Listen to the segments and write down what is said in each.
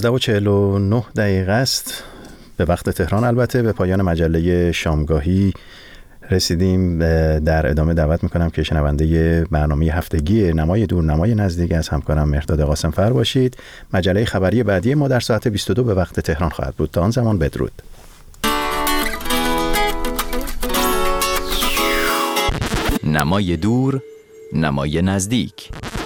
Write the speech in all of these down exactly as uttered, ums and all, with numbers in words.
ده و چهل و نه دقیقه است به وقت تهران. البته به پایان مجله شامگاهی رسیدیم. در ادامه دعوت میکنم که شنونده برنامه هفتگی نمای دور نمای نزدیک از همکارم مهرداد قاسمفر باشید. مجله خبری بعدی ما در ساعت بیست و دو به وقت تهران خواهد بود. تا آن زمان بدرود. نمای دور نمای نزدیک.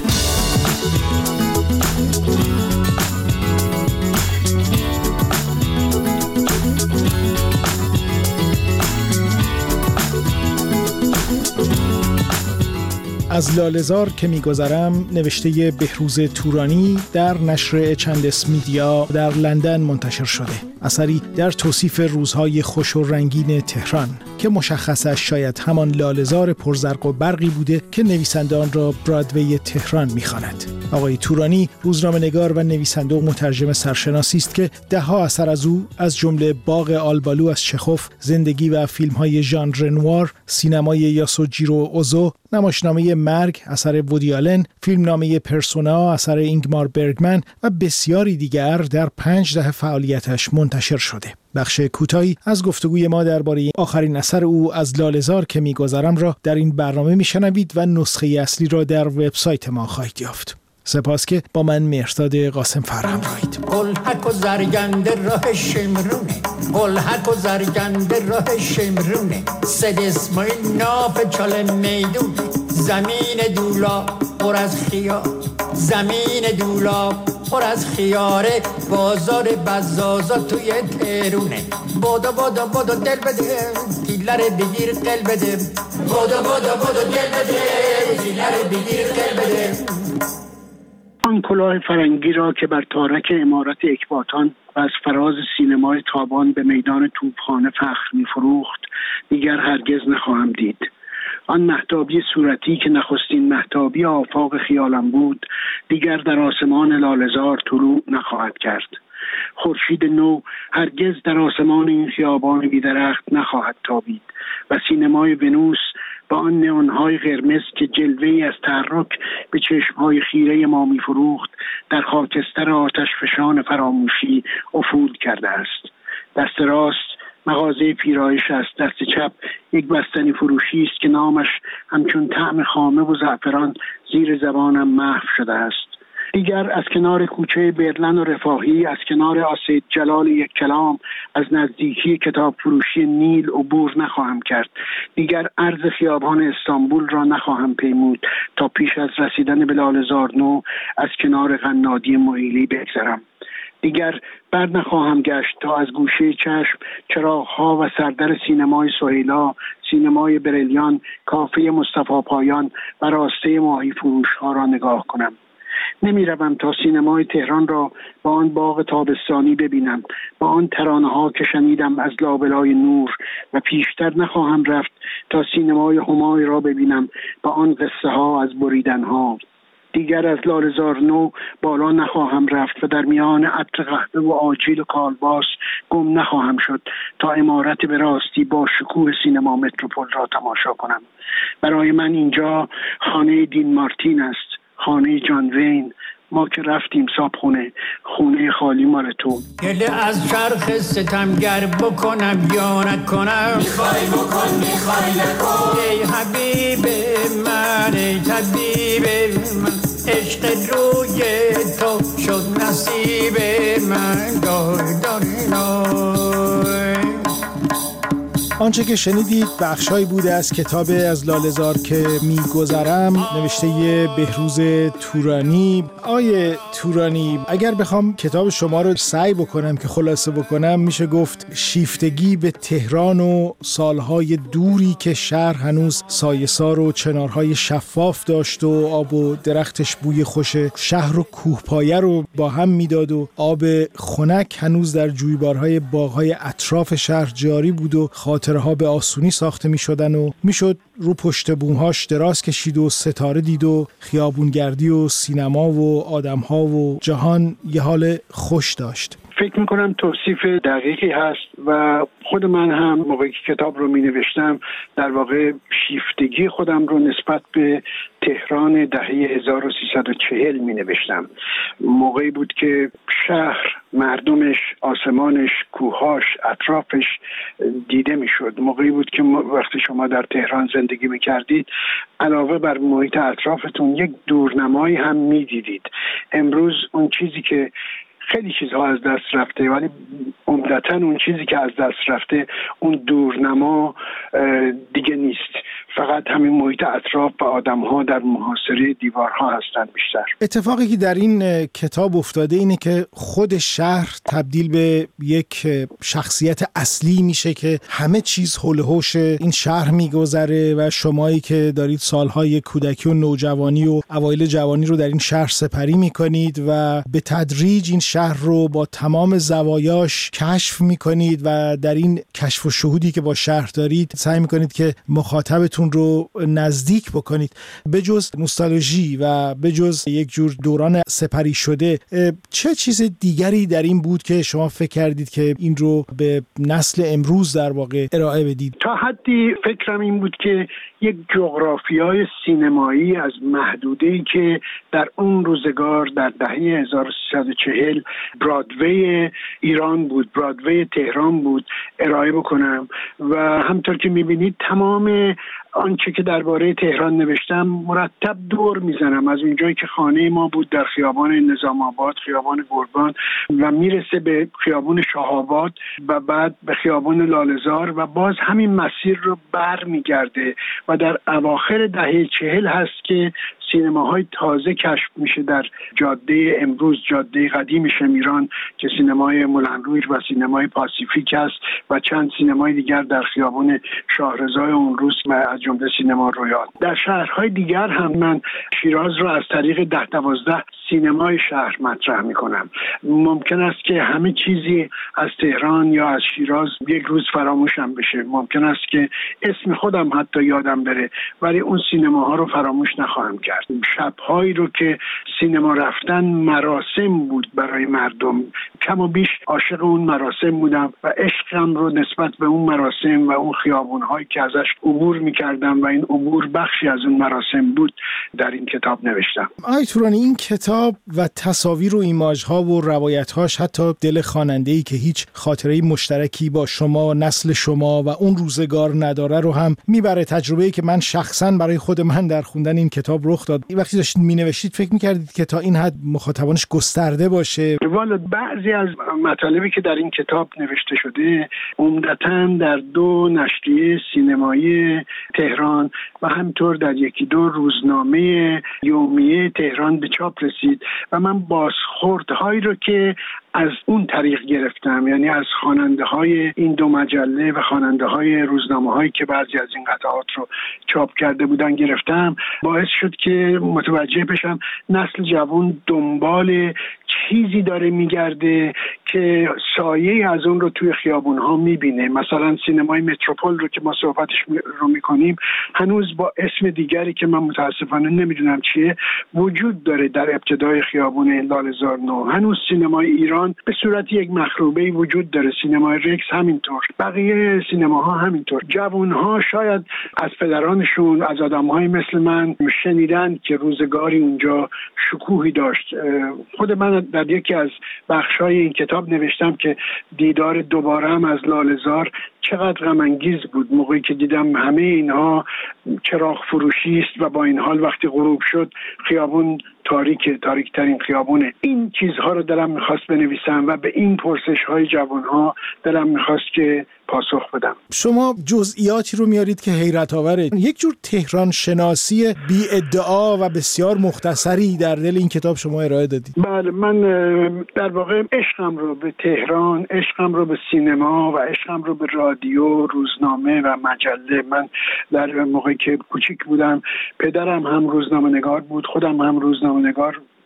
از لاله‌زار که می‌گذرم نوشته بهروز تورانی در نشر اچ اند اس میدیا در لندن منتشر شده. اثری در توصیف روزهای خوش و رنگین تهران که مشخصش شاید همان لاله‌زار پرزرق و برقی بوده که نویسنده آن را برادوی تهران می‌خواند. آقای تورانی روزنامه‌نگار و نویسنده و مترجم سرشناسی است که ده‌ها اثر از او از جمله باغ آلبالو از چخوف، زندگی و فیلم‌های ژان رنوار، سینمای یاسوجیرو اوزو، نمایشنامه مرگ اثر وودی آلن، فیلمنامه پرسونا اثر اینگمار برگمن و بسیاری دیگر در پنج دهه فعالیتش منتشر شده. بخش کوتاهی از گفتگوی ما درباره آخرین اثر او از لاله‌زار که می‌گذرم را در این برنامه میشنوید و نسخه اصلی را در وبسایت ما خواهید یافت. سپاس که با من مهرداد قاسمفر همراهید. قلحک و زرگنده راه شمرونه، قلحک و زرگنده راه شمرونه، سد اسماعیل ناف چاله میدون، زمین دولا پر از خیار، زمین دولا پر از خیاره، بازار بزازا توی تهرونه. بودا بودا بودا دل بده دیلر بگیر قل بده، بودا بودا بودا دل بده دیلر بگیر قل بده. آن کلاه فرنگی را که بر تارک عمارت اکباتان و از فراز سینمای تابان به میدان توپخانه فخر می‌فروخت دیگر هرگز نخواهم دید. آن مهتابی صورتی که نخستین مهتابی آفاق خیالم بود دیگر در آسمان لاله‌زار طلوع نخواهد کرد. خورشید نو هرگز در آسمان این خیابان بی‌درخت نخواهد تابید و سینمای ونوس با آن نئون‌های قرمز که جلوه‌ای از تحرک به چشم‌های خیره ما می‌فروخت در خاکستر آتش فشان فراموشی افول کرده است. دست راست مغازه پیرایش است، دست چپ یک بستنی فروشی است که نامش همچون طعم خامه و زعفران زیر زبانم محو شده است. دیگر از کنار کوچه برلن و رفاهی، از کنار آسید جلال یک کلام، از نزدیکی کتاب فروشی نیل عبور نخواهم کرد. دیگر عرض خیابان استانبول را نخواهم پیمود تا پیش از رسیدن به لاله‌زار نو از کنار قنادی معیلی بگذرم. دیگر بر نخواهم گشت تا از گوشه چشم چراغ‌ها و سردر سینمای سهیلا، سینمای بریلیان، کافه مصطفی پایان و راسته ماهی فروش‌ها را نگاه کنم. نمی روم تا سینمای تهران را با آن باغ تابستانی ببینم، با آن ترانه ها که شنیدم از لابلای نور، و پیشتر نخواهم رفت تا سینمای همای را ببینم با آن قصه ها از بریدن ها. دیگر از لاله‌زار نو بالا نخواهم رفت و در میان عطر قهوه و آجیل و کالباس گم نخواهم شد تا عمارت به راستی با شکوه سینما متروپول را تماشا کنم. برای من اینجا خانه دین مارتین است، خانه جان وین. ما که رفتیم صابخونه، خونه خالی مال تو. گله از چرخ ستمگر بکنم یا نکنم، میخوای بکن میخوای نکن. ای حبیب من ای طبیب من، عشق روی تو شد نصیب من. دای دای دای. آنچه که شنیدید بخشایی بوده از کتاب از لاله‌زار که میگذرم نوشته بهروز تورانی. آیه تورانی، اگر بخوام کتاب شما رو سعی بکنم که خلاصه بکنم، میشه گفت شیفتگی به تهران و سالهای دوری که شهر هنوز سایه‌سار و چنارهای شفاف داشت و آب و درختش بوی خوش شهر و کوهپایه رو با هم میداد و آب خنک هنوز در جویبارهای باغ‌های اطراف شهر جاری بود و خاطرها به آسونی ساخته می شدن و می شد رو پشت بومهاش دراز کشید و ستاره دید و خیابونگردی و سینما و آدمها و جهان یه حال خوش داشت. فکر میکنم توصیف دقیقی هست و خود من هم موقعی که کتاب رو می نوشتم در واقع شیفتگی خودم رو نسبت به تهران دهه هزار و سیصد و چهل می نوشتم. موقعی بود که شهر، مردمش، آسمانش، کوهاش، اطرافش دیده می شد. موقعی بود که وقتی شما در تهران زندگی می کردید علاوه بر محیط اطرافتون یک دورنمایی هم می دیدید. امروز اون چیزی که خیلی چیزها از دست رفته ولی عمدتاً اون چیزی که از دست رفته اون دورنما دیگه نیست. فقط همین محیط اطراف و آدم‌ها در محاصره دیوارها هستن بیشتر. اتفاقی که در این کتاب افتاده اینه که خود شهر تبدیل به یک شخصیت اصلی میشه که همه چیز حول و حوش این شهر میگذره و شمایی که دارید سالهای کودکی و نوجوانی و اوایل جوانی رو در این شهر سپری میکنید و به تدریج این شهر رو با تمام زوایاش کشف میکنید و در این کشف و شهودی که با شهر دارید سعی میکنید که مخاطبتون رو نزدیک بکنید. به جز نوستالژی و به جز یک جور دوران سپری شده، چه چیز دیگری در این بود که شما فکر کردید که این رو به نسل امروز در واقع ارائه بدید؟ تا حدی فکرم این بود که یک جغرافیای سینمایی از محدوده‌ای که در اون روزگار در دهه هزار و سیصد و چهل برادوی ایران بود، برادوی تهران بود، ارائه بکنم و همطور که می‌بینید تمام آنچه که درباره تهران نوشتم مرتب دور میزنم، از اونجایی که خانه ما بود در خیابان نظام آباد، خیابان گرگان و میرسه به خیابان شاه‌آباد و بعد به خیابان لاله‌زار و باز همین مسیر رو بر میگرده و در اواخر دهه چهل هست که سینماهای تازه کشف میشه در جاده امروز، جاده قدیم شمیران که سینمای مولنروی و سینمای پاسیفیک است و چند سینمای دیگر در خیابان شاهرضا اون روز و از جمله سینما رویال. در شهرهای دیگر هم من شیراز رو از طریق ده دوازده سینمای شهر مطرح میکنم. ممکن است که همه چیزی از تهران یا از شیراز یک روز فراموشم بشه، ممکن است که اسم خودم حتی یادم بره، ولی اون سینماها رو فراموش نخواهم کرد. شب‌هایی رو که سینما رفتن مراسم بود برای مردم، کم و بیش عاشق اون مراسم بودم و عشقم رو نسبت به اون مراسم و اون خیابون‌هایی که ازش عبور می‌کردم و این عبور بخشی از اون مراسم بود در این کتاب نوشتم. آقای تورانی، این کتاب و تصاویر و ایماژها و روایت‌هاش حتی دل خواننده‌ای که هیچ خاطره‌ای مشترکی با شما، نسل شما و اون روزگار نداره رو هم میبره. تجربه‌ای که من شخصاً برای خود من در خوندن این کتاب رخ داد. وقتی داشتید مینوشتید فکر می‌کردید که تا این حد مخاطبانش گسترده باشه؟ والا بعضی از مطالبی که در این کتاب نوشته شده عمدتاً در دو نشریه سینمایی تهران و همطور در یکی دو روزنامه یومیه تهران به چاپ رسید و من بازخوردهایی رو که از اون طریق گرفتم، یعنی از خواننده های این دو مجله و خواننده های روزنامه هایی که بعضی از این قطعات رو چاپ کرده بودن گرفتم، باعث شد که متوجه بشم نسل جوان دنبال چیزی داره میگرده که سایه از اون رو توی خیابون ها میبینه. مثلا سینمای متروپول رو که ما صحبتش رو میکنیم هنوز با اسم دیگری که من متاسفانه نمیدونم چیه وجود داره در ابتدای خیابون لاله‌زار نو. هنوز سینمای ایران به صورت یک مخروبه‌ای وجود داره، سینمای رکس همینطور، بقیه سینماها همینطور. جوانها شاید از پدرانشون، از آدم‌های مثل من شنیدن که روزگاری اونجا شکوهی داشت. خود من در یکی از بخش‌های این کتاب نوشتم که دیدار دوباره هم از لاله‌زار چقدر غم انگیز بود، موقعی که دیدم همه اینها چراغ فروشی است و با این حال وقتی غروب شد خیابون تاریک، تاریک ترین خیابونه. این چیزها رو دلم میخواست بنویسم و به این پرسش های جوانها دلم میخواست که پاسخ بدم. شما جزئیاتی رو میارید که حیرت آوره. یک جور تهران شناسی بی ادعا و بسیار مختصری در دل این کتاب شما ارائه دادید. بله، من در واقع عشقم رو به تهران، عشقم رو به سینما و عشقم رو به رادیو، روزنامه و مجله. من در موقعی که کوچیک بودم پدرم هم روزنامه نگار بود، خودم هم روزنامه نگار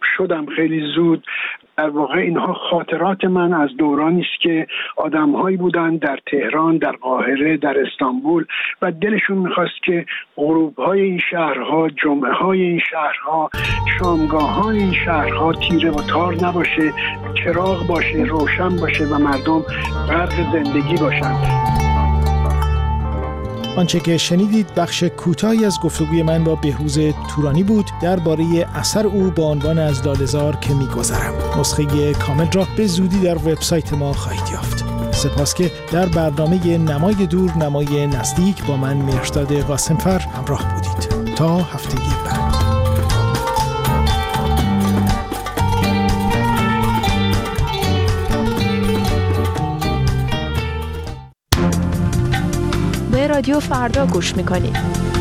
شدم خیلی زود. در واقع اینها خاطرات من از دورانی است که آدم‌هایی بودند در تهران، در قاهره، در استانبول و دلشون می‌خواست که غروب‌های این شهرها، جمعه‌های این شهرها، شامگاه‌های این شهرها تیره و تار نباشه، چراغ باشه، روشن باشه و مردم غرق زندگی باشند. آنچه که شنیدید بخش کوتاهی از گفتگوی من با بهروز تورانی بود درباره اثر او با عنوان از لاله‌زار که می‌گذرم. نسخه کامل را به زودی در وبسایت ما خواهید یافت. سپاس که در برنامه نمای دور نمای نزدیک با من مهرداد قاسمفر همراه بودید. تا هفته بعد. به رادیو فردا گوش میکنید.